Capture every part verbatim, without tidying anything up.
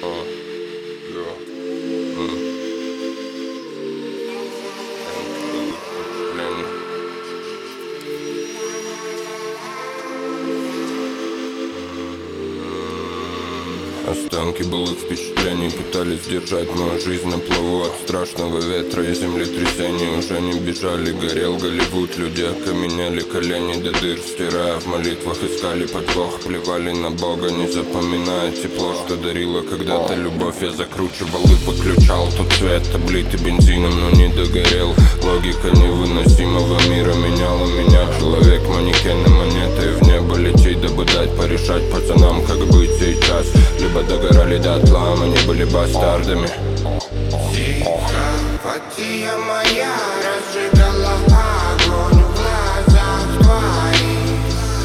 Останки былых впечатлений пытались держать мою жизнь на плаву от страшного ветра и землетрясений. Уже не бежали, горел Голливуд. Люди окаменели, колени до дыр стирая, в молитвах искали подвох, плевали на Бога, не запоминая тепло, что дарила когда-то любовь. Я закручивал и выключал тот цвет, облитый бензином, но не догорел. Логика невыносимого мира меняла меня. Человек, манекены, монеты в небо лететь, дабы дать порешать пацанам, как быть сейчас. Либо догорали дотла, мы не были бастардами. Симпатия моя разжигала огонь в глазах твоих.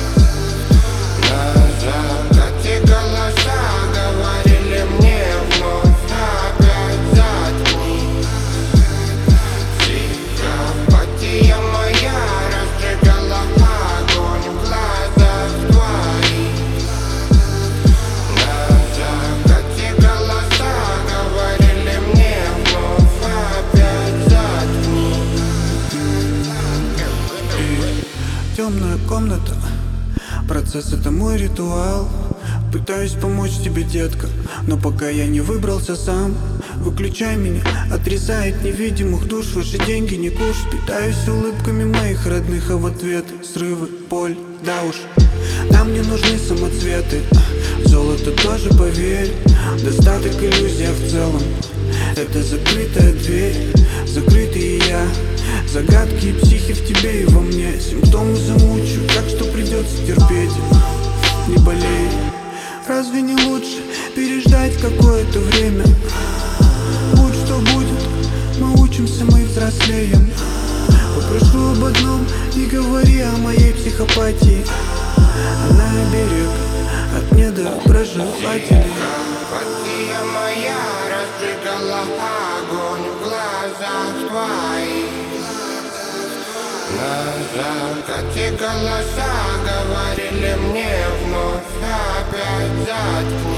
На закате голоса говорили мне вновь: опять заткни. Симпатия моя разжигала огонь в глазах твоих. Темная комната, процесс — это мой ритуал. Пытаюсь помочь тебе, детка, но пока я не выбрался сам. Выключай меня, отрезает невидимых душ. Ваши деньги не куш. Питаюсь улыбками моих родных, а в ответ срывы, боль, да уж. Нам не нужны самоцветы, золото тоже, поверь. Достаток, иллюзия в целом — это закрытая дверь, закрытый я. Загадки и психи в тебе и во мне. Симптомы замучу, так что придется терпеть. Не болей. Разве не лучше переждать какое-то время? Будь что будет, мы учимся, мы взрослеем. Попрошу об одном: не говори о моей психопатии. Она берег от недоброжелателей. Симпатия моя разжигала огонь в глазах твоих. На закате голоса говорили мне вновь: опять заткни.